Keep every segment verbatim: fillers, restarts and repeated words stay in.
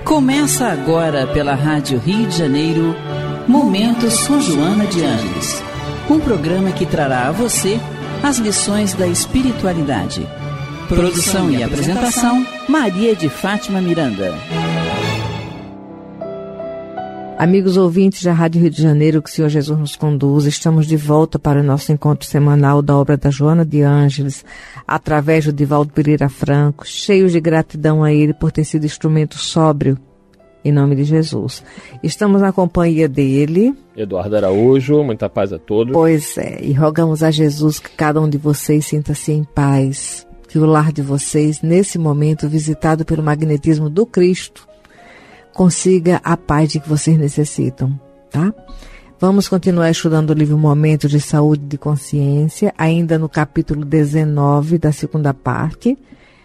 Começa agora pela Rádio Rio de Janeiro, Momentos com Joana de Ângeles. Um programa que trará a você as lições da espiritualidade. Produção e apresentação, Maria de Fátima Miranda. Amigos ouvintes da Rádio Rio de Janeiro, que o Senhor Jesus nos conduz, estamos de volta para o nosso encontro semanal da obra da Joana de Ângeles, através do Divaldo Pereira Franco, cheios de gratidão a ele por ter sido instrumento sóbrio, em nome de Jesus. Estamos na companhia dele, Eduardo Araújo, muita paz a todos. Pois é, e rogamos a Jesus que cada um de vocês sinta-se em paz, que o lar de vocês, nesse momento, visitado pelo magnetismo do Cristo, consiga a paz de que vocês necessitam, tá? Vamos continuar estudando o livro Momento de Saúde de Consciência, ainda no capítulo dezenove da segunda parte,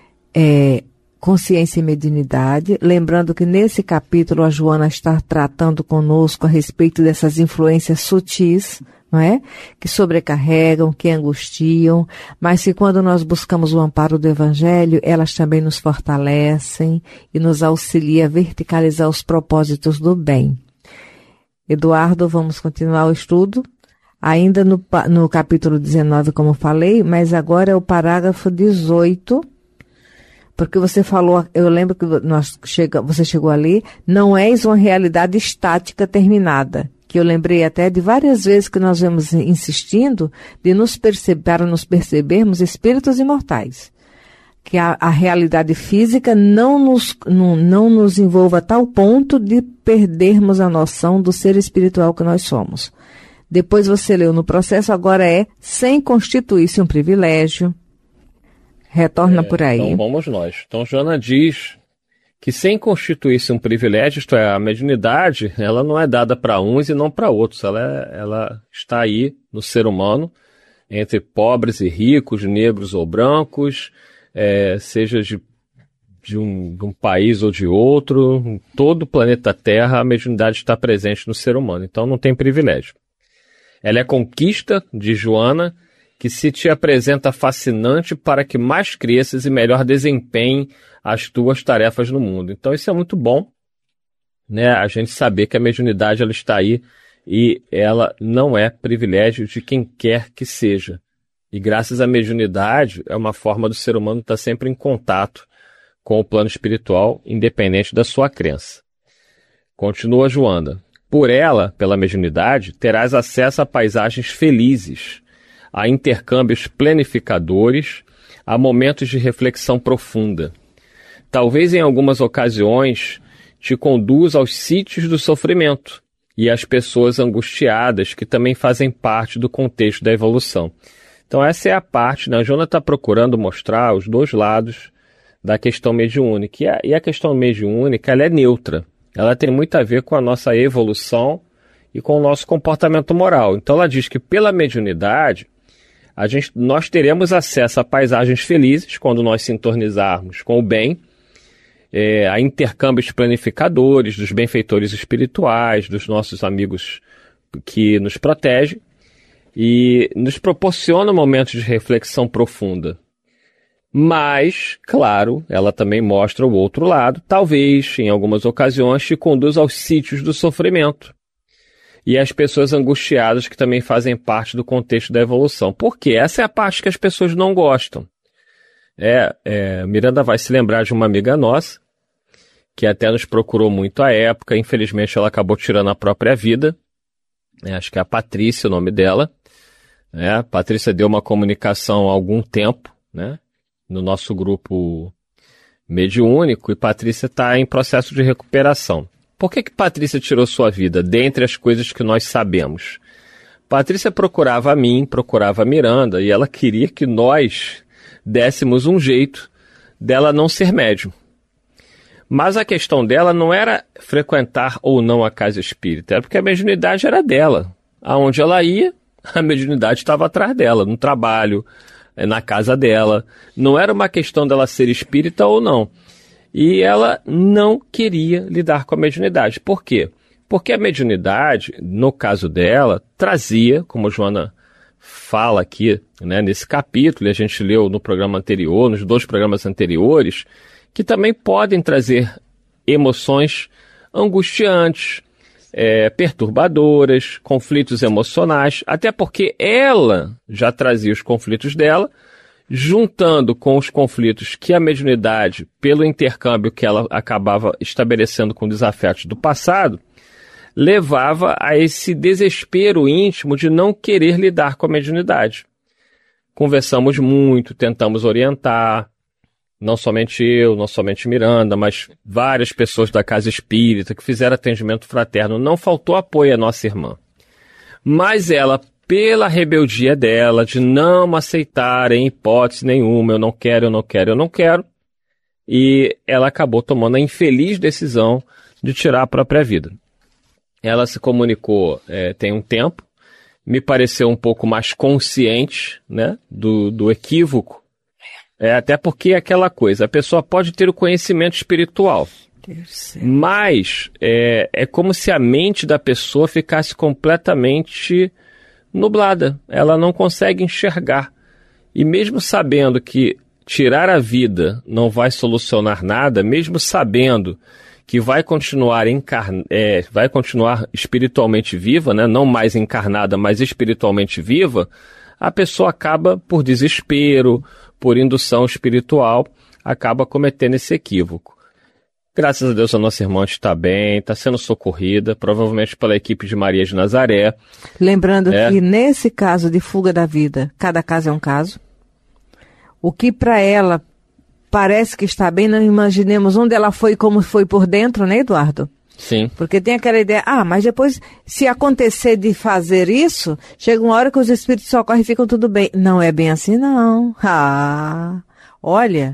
é, Consciência e Mediunidade. Lembrando que nesse capítulo a Joana está tratando conosco a respeito dessas influências sutis, não é? Que sobrecarregam, que angustiam, mas que quando nós buscamos o amparo do Evangelho, elas também nos fortalecem e nos auxiliam a verticalizar os propósitos do bem. Eduardo, vamos continuar o estudo, ainda no, no capítulo dezenove, como falei, mas agora é o parágrafo dezoito, porque você falou, eu lembro que nós chega, você chegou ali, não és uma realidade estática terminada. Que eu lembrei até de várias vezes que nós vemos insistindo de nos perceber, para nos percebermos espíritos imortais. Que a, a realidade física não nos, não, não nos envolva a tal ponto de perdermos a noção do ser espiritual que nós somos. Depois você leu no processo, agora é sem constituir-se um privilégio. Retorna é, por aí. Então vamos nós. Então Joana diz que sem constituir-se um privilégio, isto é, a mediunidade, ela não é dada para uns e não para outros, ela, é, ela está aí no ser humano, entre pobres e ricos, negros ou brancos, é, seja de, de, um, de um país ou de outro, em todo o planeta Terra a mediunidade está presente no ser humano, então não tem privilégio. Ela é conquista, de Joana, que se te apresenta fascinante para que mais cresças e melhor desempenhe as tuas tarefas no mundo. Então isso é muito bom, né? A gente saber que a mediunidade ela está aí e ela não é privilégio de quem quer que seja. E graças à mediunidade é uma forma do ser humano estar sempre em contato com o plano espiritual, independente da sua crença. Continua Joana. Por ela, pela mediunidade, terás acesso a paisagens felizes, a intercâmbios planificadores, a momentos de reflexão profunda. Talvez em algumas ocasiões te conduza aos sítios do sofrimento e às pessoas angustiadas que também fazem parte do contexto da evolução. Então essa é a parte, né? A Joana está procurando mostrar os dois lados da questão mediúnica. E a, e a questão mediúnica ela é neutra. Ela tem muito a ver com a nossa evolução e com o nosso comportamento moral. Então ela diz que pela mediunidade a gente, nós teremos acesso a paisagens felizes quando nós sintonizarmos com o bem, é, a intercâmbios planificadores, dos benfeitores espirituais, dos nossos amigos que nos protegem e nos proporciona momentos de reflexão profunda. Mas, claro, ela também mostra o outro lado, talvez, em algumas ocasiões, te conduz aos sítios do sofrimento. E as pessoas angustiadas que também fazem parte do contexto da evolução. Porque essa é a parte que as pessoas não gostam. É, é, Miranda vai se lembrar de uma amiga nossa, que até nos procurou muito à época, infelizmente ela acabou tirando a própria vida. É, acho que é a Patrícia o nome dela. É, a Patrícia deu uma comunicação há algum tempo, né, no nosso grupo mediúnico, e Patrícia está em processo de recuperação. Por que que Patrícia tirou sua vida? Dentre as coisas que nós sabemos. Patrícia procurava a mim, procurava a Miranda, e ela queria que nós dessemos um jeito dela não ser médium. Mas a questão dela não era frequentar ou não a casa espírita, era porque a mediunidade era dela. Aonde ela ia, a mediunidade estava atrás dela, no trabalho, na casa dela. Não era uma questão dela ser espírita ou não. E ela não queria lidar com a mediunidade. Por quê? Porque a mediunidade, no caso dela, trazia, como a Joana fala aqui, né, nesse capítulo, e a gente leu no programa anterior, nos dois programas anteriores, que também podem trazer emoções angustiantes, é, perturbadoras, conflitos emocionais, até porque ela já trazia os conflitos dela, juntando com os conflitos que a mediunidade, pelo intercâmbio que ela acabava estabelecendo com desafetos do passado, levava a esse desespero íntimo de não querer lidar com a mediunidade. Conversamos muito, tentamos orientar, não somente eu, não somente Miranda, mas várias pessoas da Casa Espírita que fizeram atendimento fraterno. Não faltou apoio à nossa irmã. Mas ela, pela rebeldia dela, de não aceitar em hipótese nenhuma, eu não quero, eu não quero, eu não quero, e ela acabou tomando a infeliz decisão de tirar a própria vida. Ela se comunicou é, tem um tempo, me pareceu um pouco mais consciente, né, do, do equívoco. É, até porque é aquela coisa, a pessoa pode ter o conhecimento espiritual, mas é, é como se a mente da pessoa ficasse completamente nublada. Ela não consegue enxergar. E mesmo sabendo que tirar a vida não vai solucionar nada, mesmo sabendo que vai continuar, encarn... é, vai continuar espiritualmente viva, né? Não mais encarnada, mas espiritualmente viva, a pessoa acaba, por desespero, por indução espiritual, acaba cometendo esse equívoco. Graças a Deus a nossa irmã está bem, está sendo socorrida, provavelmente pela equipe de Maria de Nazaré. Lembrando é. que nesse caso de fuga da vida, cada caso é um caso. O que para ela parece que está bem, não imaginemos onde ela foi e como foi por dentro, né, Eduardo? Sim. Porque tem aquela ideia, ah, mas depois, se acontecer de fazer isso, chega uma hora que os espíritos socorrem e ficam tudo bem. Não é bem assim, não. Ah, olha,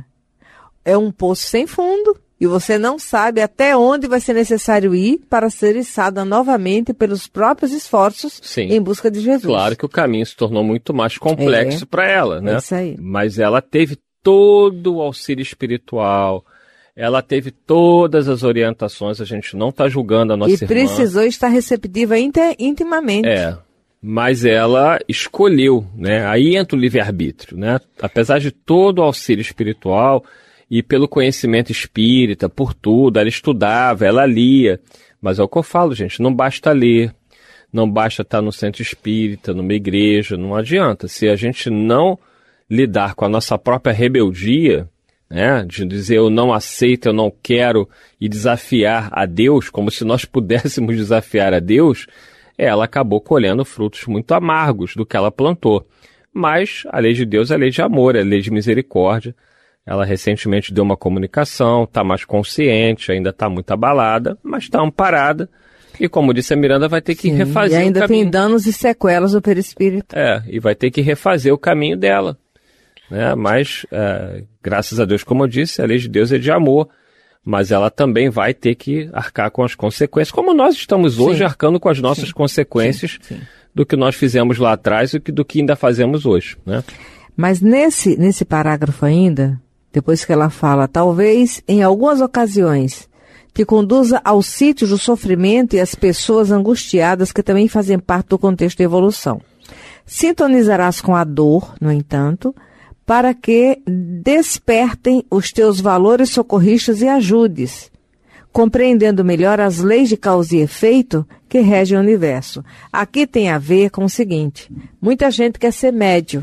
é um poço sem fundo e você não sabe até onde vai ser necessário ir para ser içada novamente pelos próprios esforços. Sim. Em busca de Jesus. Claro que o caminho se tornou muito mais complexo é, para ela, né? É isso aí. Mas ela teve todo o auxílio espiritual, ela teve todas as orientações, a gente não está julgando a nossa irmã. E precisou estar receptiva intimamente. É, mas ela escolheu, né? Aí entra o livre-arbítrio, né? Apesar de todo o auxílio espiritual e pelo conhecimento espírita, por tudo, ela estudava, ela lia. Mas é o que eu falo, gente, não basta ler, não basta estar no centro espírita, numa igreja, não adianta. Se a gente não lidar com a nossa própria rebeldia, né, de dizer eu não aceito, eu não quero, e desafiar a Deus, como se nós pudéssemos desafiar a Deus, ela acabou colhendo frutos muito amargos do que ela plantou. Mas a lei de Deus é a lei de amor, é a lei de misericórdia. Ela recentemente deu uma comunicação, está mais consciente, ainda está muito abalada, mas está amparada. E como disse a Miranda, vai ter que Sim, refazer o caminho. E ainda tem danos e sequelas do perispírito. É, e vai ter que refazer o caminho dela. Né? Mas, é, graças a Deus, como eu disse, a lei de Deus é de amor, mas ela também vai ter que arcar com as consequências, como nós estamos hoje sim. arcando com as nossas sim. consequências sim. Sim. do que nós fizemos lá atrás e do que ainda fazemos hoje. Né? Mas nesse, nesse parágrafo ainda, depois que ela fala, talvez em algumas ocasiões te conduza ao sítio do sofrimento e às pessoas angustiadas que também fazem parte do contexto de evolução. Sintonizarás com a dor, no entanto, para que despertem os teus valores socorristas e ajudes, compreendendo melhor as leis de causa e efeito que regem o universo. Aqui tem a ver com o seguinte, muita gente quer ser médio,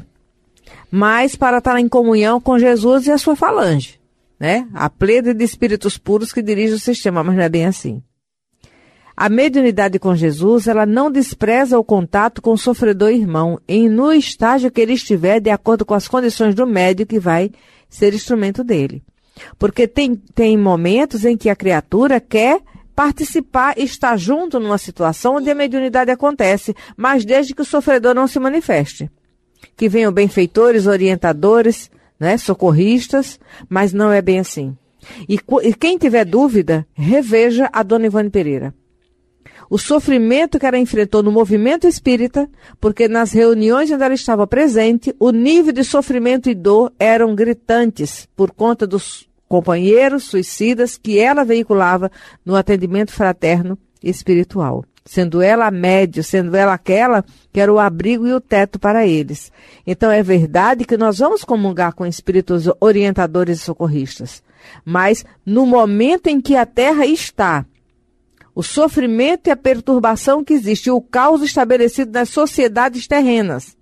mas para estar em comunhão com Jesus e a sua falange, né? A plede de espíritos puros que dirige o sistema, mas não é bem assim. A mediunidade com Jesus, ela não despreza o contato com o sofredor irmão, em no estágio que ele estiver, de acordo com as condições do médium que vai ser instrumento dele. Porque tem, tem momentos em que a criatura quer participar e estar junto numa situação onde a mediunidade acontece, mas desde que o sofredor não se manifeste. Que venham benfeitores, orientadores, né, socorristas, mas não é bem assim. E, e quem tiver dúvida, reveja a Dona Ivone Pereira. O sofrimento que ela enfrentou no movimento espírita, porque nas reuniões onde ela estava presente, o nível de sofrimento e dor eram gritantes por conta dos companheiros suicidas que ela veiculava no atendimento fraterno e espiritual. sendo ela a médio, sendo ela aquela que era o abrigo e o teto para eles. Então é verdade que nós vamos comungar com espíritos orientadores e socorristas, mas no momento em que a Terra está, o sofrimento e a perturbação que existe, o caos estabelecido nas sociedades terrenas,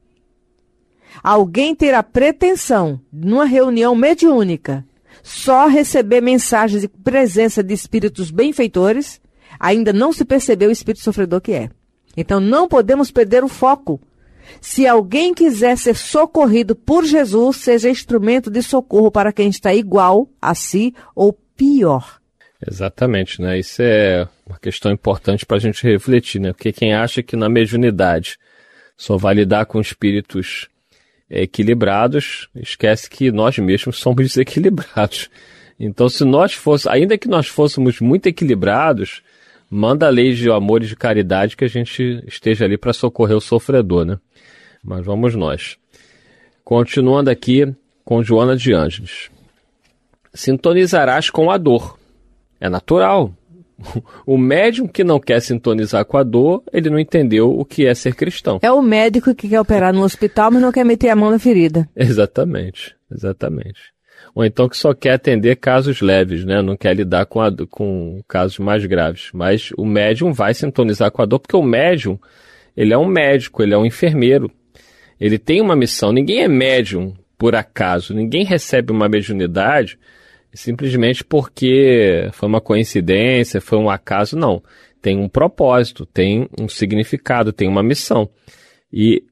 alguém ter a pretensão, numa reunião mediúnica, só receber mensagens de presença de espíritos benfeitores, ainda não se percebeu o espírito sofredor que é. Então não podemos perder o foco. Se alguém quiser ser socorrido por Jesus, seja instrumento de socorro para quem está igual a si ou pior. Exatamente, né? Isso é uma questão importante para a gente refletir, né? Porque quem acha que na mediunidade só vai lidar com espíritos equilibrados, esquece que nós mesmos somos desequilibrados. Então, se nós fôssemos, ainda que nós fôssemos muito equilibrados, manda a lei de amor e de caridade que a gente esteja ali para socorrer o sofredor, né? Mas vamos nós. Continuando aqui com Joana de Ângeles. Sintonizarás com a dor. É natural. O médium que não quer sintonizar com a dor, ele não entendeu o que é ser cristão. É o médico que quer operar no hospital, mas não quer meter a mão na ferida. Exatamente, exatamente. Ou então que só quer atender casos leves, né? Não quer lidar com, a, com casos mais graves. Mas o médium vai sintonizar com a dor, porque o médium, ele é um médico, ele é um enfermeiro. Ele tem uma missão. Ninguém é médium por acaso. Ninguém recebe uma mediunidade simplesmente porque foi uma coincidência, foi um acaso. Não. Tem um propósito, tem um significado, tem uma missão. E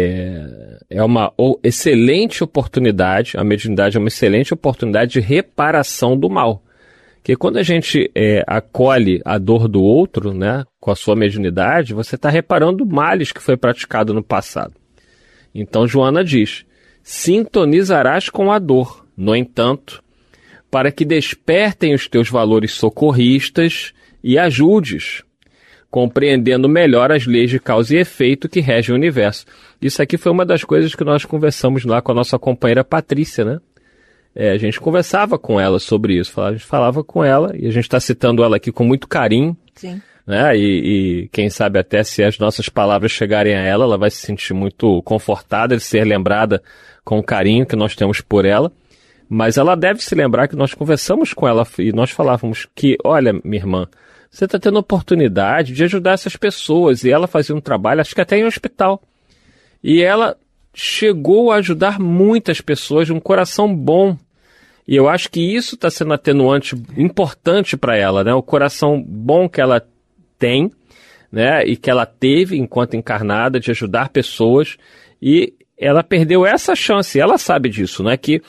é, é uma excelente oportunidade, a mediunidade é uma excelente oportunidade de reparação do mal. Porque quando a gente é, acolhe a dor do outro, né, com a sua mediunidade, você está reparando males que foi praticado no passado. Então Joana diz, sintonizarás com a dor, no entanto, para que despertem os teus valores socorristas e ajudes, compreendendo melhor as leis de causa e efeito que regem o universo. Isso aqui foi uma das coisas que nós conversamos lá com a nossa companheira Patrícia, né? É, a gente conversava com ela sobre isso, a gente falava com ela, e a gente está citando ela aqui com muito carinho. Sim. Né? E, e quem sabe até se as nossas palavras chegarem a ela, ela vai se sentir muito confortada de ser lembrada com o carinho que nós temos por ela. Mas ela deve se lembrar que nós conversamos com ela e nós falávamos que, olha, minha irmã, você está tendo a oportunidade de ajudar essas pessoas. E ela fazia um trabalho, acho que até em hospital. E ela chegou a ajudar muitas pessoas de um coração bom. E eu acho que isso está sendo atenuante importante para ela, né? O coração bom que ela tem, né? E que ela teve enquanto encarnada de ajudar pessoas. E ela perdeu essa chance. Ela sabe disso, né? Que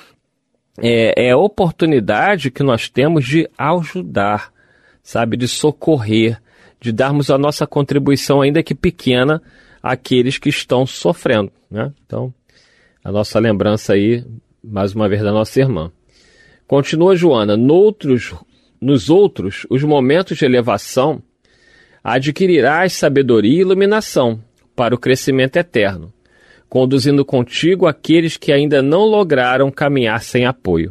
É, é a oportunidade que nós temos de ajudar, sabe, de socorrer, de darmos a nossa contribuição, ainda que pequena, àqueles que estão sofrendo, né? Então, a nossa lembrança aí, mais uma vez, da nossa irmã. Continua Joana, noutros, nos outros, os momentos de elevação, adquirirás sabedoria e iluminação para o crescimento eterno, conduzindo contigo aqueles que ainda não lograram caminhar sem apoio.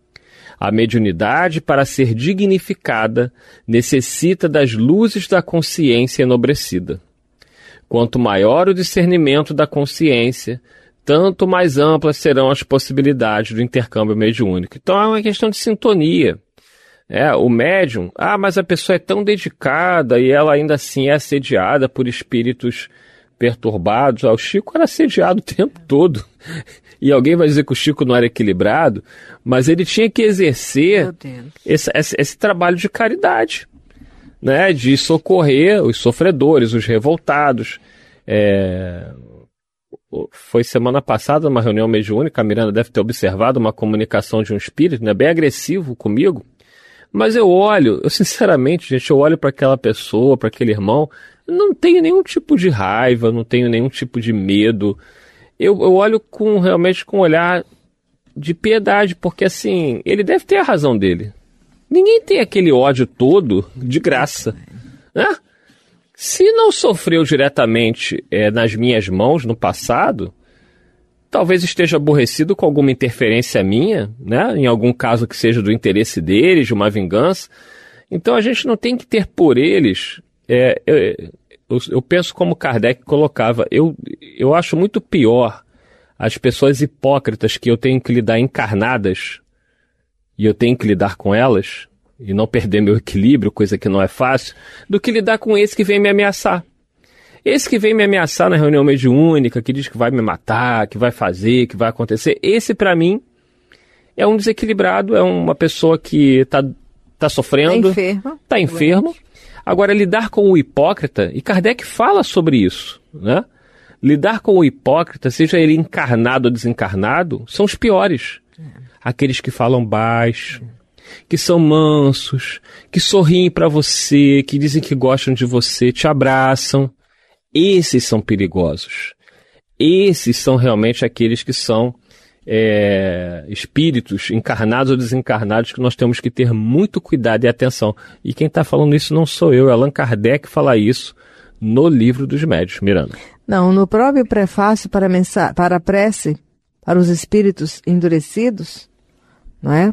A mediunidade, para ser dignificada, necessita das luzes da consciência enobrecida. Quanto maior o discernimento da consciência, tanto mais amplas serão as possibilidades do intercâmbio mediúnico. Então é uma questão de sintonia. É, o médium, ah, mas a pessoa é tão dedicada e ela ainda assim é assediada por espíritos perturbados. Ah, o Chico era assediado o tempo todo. E alguém vai dizer que o Chico não era equilibrado, mas ele tinha que exercer esse, esse, esse trabalho de caridade, né? De socorrer os sofredores, os revoltados. É... Foi semana passada, numa reunião mediúnica, a Miranda deve ter observado uma comunicação de um espírito, né, bem agressivo comigo. Mas eu olho, eu sinceramente, gente, eu olho para aquela pessoa, para aquele irmão, não tenho nenhum tipo de raiva, não tenho nenhum tipo de medo. Eu, eu olho com, realmente com um olhar de piedade, porque assim, ele deve ter a razão dele. Ninguém tem aquele ódio todo de graça, né? Se não sofreu diretamente é, nas minhas mãos no passado, talvez esteja aborrecido com alguma interferência minha, né? Em algum caso que seja do interesse deles, de uma vingança. Então a gente não tem que ter por eles... É, é, eu, eu penso como Kardec colocava, eu, eu acho muito pior as pessoas hipócritas que eu tenho que lidar encarnadas e eu tenho que lidar com elas e não perder meu equilíbrio, coisa que não é fácil, do que lidar com esse que vem me ameaçar. Esse que vem me ameaçar na reunião mediúnica, que diz que vai me matar, que vai fazer, que vai acontecer, esse para mim é um desequilibrado, é uma pessoa que está tá sofrendo, está enfermo. Tá enfermo. Agora, lidar com o hipócrita, e Kardec fala sobre isso, né? Lidar com o hipócrita, seja ele encarnado ou desencarnado, são os piores. É. Aqueles que falam baixo, é. que são mansos, que sorriem para você, que dizem que gostam de você, te abraçam. Esses são perigosos. Esses são realmente aqueles que são é, espíritos encarnados ou desencarnados que nós temos que ter muito cuidado e atenção. E quem está falando isso não sou eu, é Allan Kardec fala isso no Livro dos Médiuns, Miranda. Não, no próprio prefácio para a, mensa- para a prece, para os espíritos endurecidos, não é?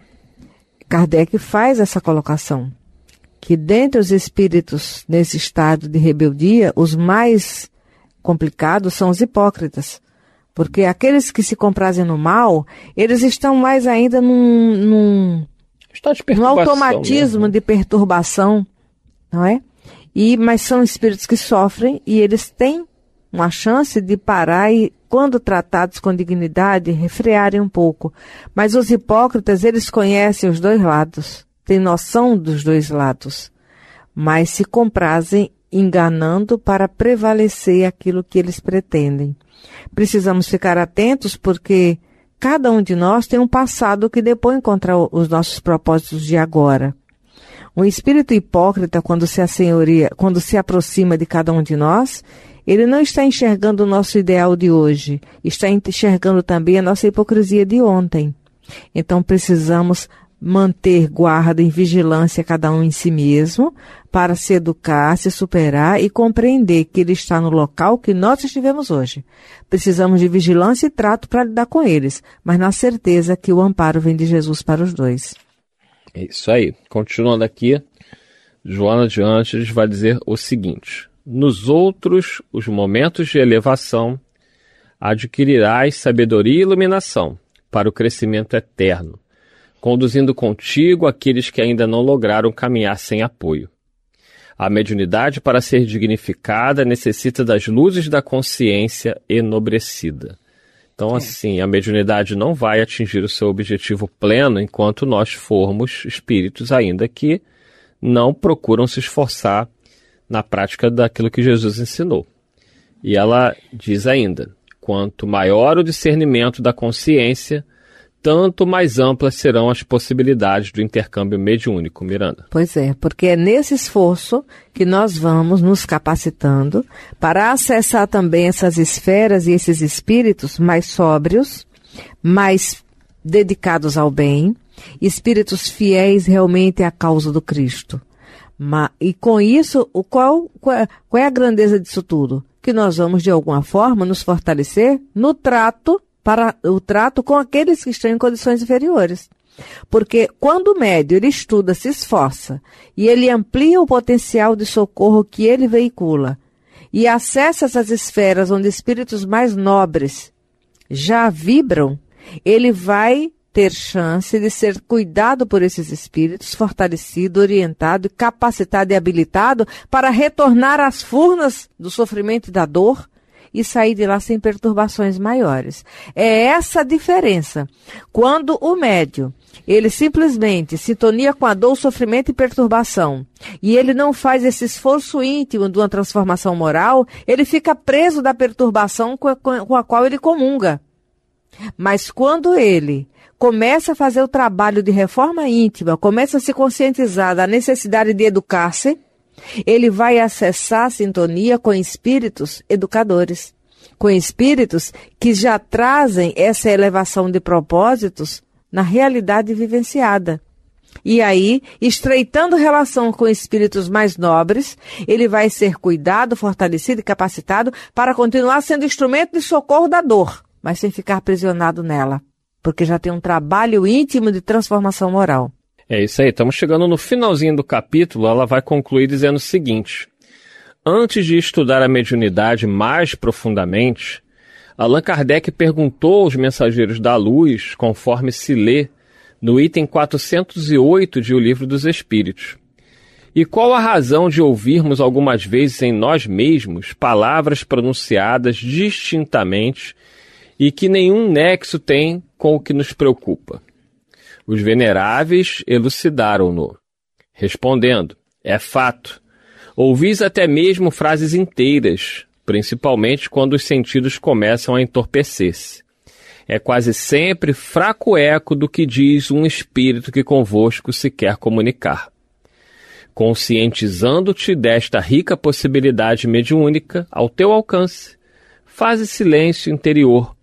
Kardec faz essa colocação, que dentre os espíritos nesse estado de rebeldia, os mais complicados são os hipócritas. Porque aqueles que se comprazem no mal, eles estão mais ainda num, num, num automatismo mesmo. de perturbação, não é? E, mas são espíritos que sofrem e eles têm uma chance de parar e, quando tratados com dignidade, refrearem um pouco. Mas os hipócritas, eles conhecem os dois lados, têm noção dos dois lados, mas se comprazem enganando para prevalecer aquilo que eles pretendem. Precisamos ficar atentos porque cada um de nós tem um passado que depõe contra os nossos propósitos de agora. Um espírito hipócrita, quando se assenhoria, quando se aproxima de cada um de nós, ele não está enxergando o nosso ideal de hoje, está enxergando também a nossa hipocrisia de ontem. Então precisamos manter guarda e vigilância cada um em si mesmo, para se educar, se superar e compreender que ele está no local que nós estivemos hoje. Precisamos de vigilância e trato para lidar com eles, mas na certeza que o amparo vem de Jesus para os dois. É isso aí. Continuando aqui, Joana de Ângeles vai dizer o seguinte: nos outros, os momentos de elevação, adquirirás sabedoria e iluminação para o crescimento eterno, conduzindo contigo aqueles que ainda não lograram caminhar sem apoio. A mediunidade, para ser dignificada, necessita das luzes da consciência enobrecida. Então, é. assim, a mediunidade não vai atingir o seu objetivo pleno enquanto nós formos espíritos ainda que não procuram se esforçar na prática daquilo que Jesus ensinou. E ela diz ainda, quanto maior o discernimento da consciência, tanto mais amplas serão as possibilidades do intercâmbio mediúnico, Miranda. Pois é, porque é nesse esforço que nós vamos nos capacitando para acessar também essas esferas e esses espíritos mais sóbrios, mais dedicados ao bem, espíritos fiéis realmente à causa do Cristo. E com isso, o qual, qual é a grandeza disso tudo? Que nós vamos, de alguma forma, nos fortalecer no trato para o trato com aqueles que estão em condições inferiores. Porque quando o médium ele estuda, se esforça, e ele amplia o potencial de socorro que ele veicula, e acessa essas esferas onde espíritos mais nobres já vibram, ele vai ter chance de ser cuidado por esses espíritos, fortalecido, orientado, capacitado e habilitado para retornar às furnas do sofrimento e da dor, e sair de lá sem perturbações maiores. É essa a diferença. Quando o médium, ele simplesmente sintonia com a dor, sofrimento e perturbação, e ele não faz esse esforço íntimo de uma transformação moral, ele fica preso da perturbação com a, com a qual ele comunga. Mas quando ele começa a fazer o trabalho de reforma íntima, começa a se conscientizar da necessidade de educar-se, ele vai acessar a sintonia com espíritos educadores, com espíritos que já trazem essa elevação de propósitos na realidade vivenciada. E aí, estreitando relação com espíritos mais nobres, ele vai ser cuidado, fortalecido e capacitado para continuar sendo instrumento de socorro da dor, mas sem ficar aprisionado nela, porque já tem um trabalho íntimo de transformação moral. É isso aí, estamos chegando no finalzinho do capítulo, ela vai concluir dizendo o seguinte: Antes de estudar a mediunidade mais profundamente, Allan Kardec perguntou aos mensageiros da luz, conforme se lê no item quatrocentos e oito de O Livro dos Espíritos. E qual a razão de ouvirmos algumas vezes em nós mesmos palavras pronunciadas distintamente e que nenhum nexo tem com o que nos preocupa? Os veneráveis elucidaram-no, respondendo: é fato. Ouvis até mesmo frases inteiras, principalmente quando os sentidos começam a entorpecer-se. É quase sempre fraco eco do que diz um espírito que convosco se quer comunicar. Conscientizando-te desta rica possibilidade mediúnica ao teu alcance, faze silêncio interior,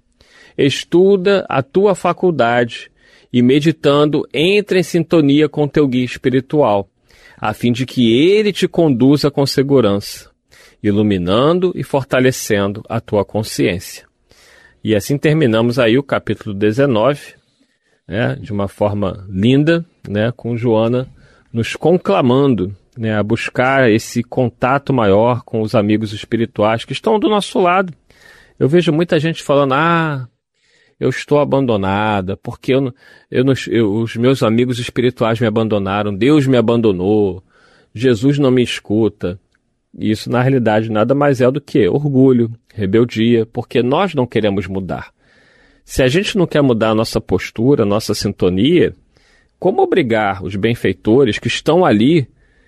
estuda a tua faculdade e, meditando, entra em sintonia com teu guia espiritual, a fim de que ele te conduza com segurança, iluminando e fortalecendo a tua consciência. E assim terminamos aí o capítulo dezenove, né, de uma forma linda, né, com Joana nos conclamando, né, a buscar esse contato maior com os amigos espirituais que estão do nosso lado. Eu vejo muita gente falando: ah, eu estou abandonada, porque eu, eu, eu, os meus amigos espirituais me abandonaram, Deus me abandonou, Jesus não me escuta. E isso, na realidade, nada mais é do que orgulho, rebeldia, porque nós não queremos mudar. Se a gente não quer mudar a nossa postura, a nossa sintonia, como obrigar os benfeitores que estão ali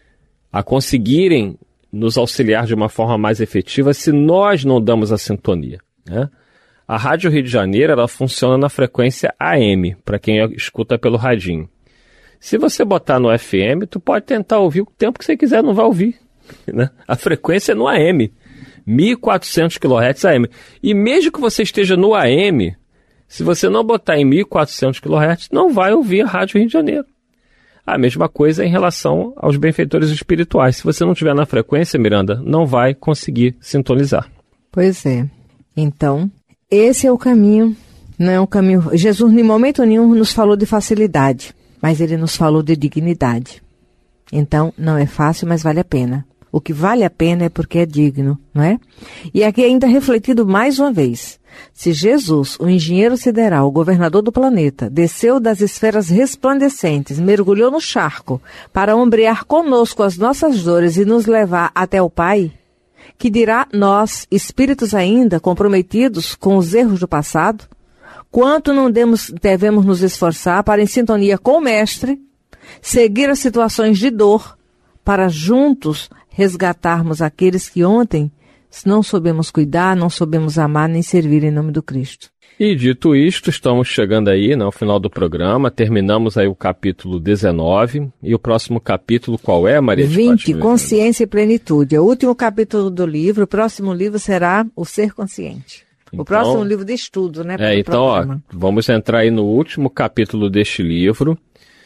a conseguirem nos auxiliar de uma forma mais efetiva se nós não damos a sintonia, né? A Rádio Rio de Janeiro, ela funciona na frequência A M, para quem escuta pelo radinho. Se você botar no F M, tu pode tentar ouvir o tempo que você quiser, não vai ouvir, né? A frequência é no A M, mil e quatrocentos quilohertz A M. E mesmo que você esteja no A M, se você não botar em mil e quatrocentos quilohertz, não vai ouvir a Rádio Rio de Janeiro. A mesma coisa em relação aos benfeitores espirituais. Se você não estiver na frequência, Miranda, não vai conseguir sintonizar. Pois é. Então, esse é o caminho, não é um caminho... Jesus, em momento nenhum, nos falou de facilidade, mas ele nos falou de dignidade. Então, não é fácil, mas vale a pena. O que vale a pena é porque é digno, não é? E aqui ainda refletido mais uma vez. Se Jesus, o engenheiro sideral, o governador do planeta, desceu das esferas resplandecentes, mergulhou no charco para ombrear conosco as nossas dores e nos levar até o Pai, que dirá nós, espíritos ainda comprometidos com os erros do passado, quanto não demos, devemos nos esforçar para, em sintonia com o Mestre, seguir as situações de dor, para juntos resgatarmos aqueles que ontem não soubemos cuidar, não soubemos amar nem servir em nome do Cristo. E dito isto, estamos chegando aí, né, ao final do programa, terminamos aí o capítulo dezenove, e o próximo capítulo qual é, Maria de vinte, Fátima? Consciência e Plenitude. É o último capítulo do livro, o próximo livro será o Ser Consciente. Então, o próximo livro de estudo, né? É, então, ó, vamos entrar aí no último capítulo deste livro,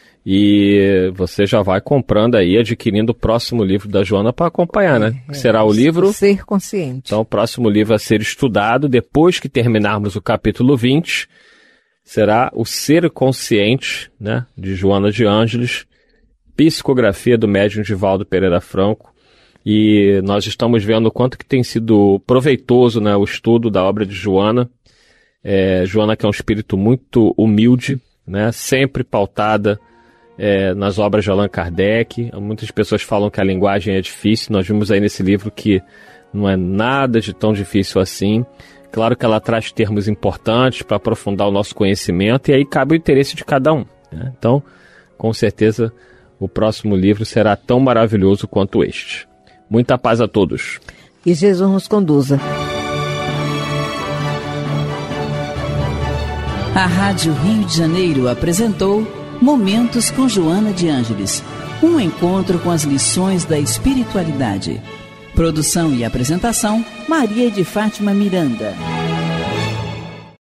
e você já vai comprando aí, adquirindo o próximo livro da Joana para acompanhar, né? É, que será o livro... Ser Consciente. Então, o próximo livro a ser estudado, depois que terminarmos o capítulo vinte, será o Ser Consciente, né? De Joana de Ângeles, psicografia do médium Divaldo Pereira Franco. E nós estamos vendo o quanto que tem sido proveitoso, né, o estudo da obra de Joana. É, Joana, que é um espírito muito humilde, né? Sempre pautada É, nas obras de Allan Kardec. Muitas pessoas falam que a linguagem é difícil. Nós vimos aí nesse livro que não é nada de tão difícil assim. Claro que ela traz termos importantes para aprofundar o nosso conhecimento, e aí cabe o interesse de cada um, né? Então, com certeza, o próximo livro será tão maravilhoso quanto este. Muita paz a todos. E Jesus nos conduza. A Rádio Rio de Janeiro apresentou Momentos com Joana de Ângeles, um encontro com as lições da espiritualidade. Produção e apresentação, Maria de Fátima Miranda.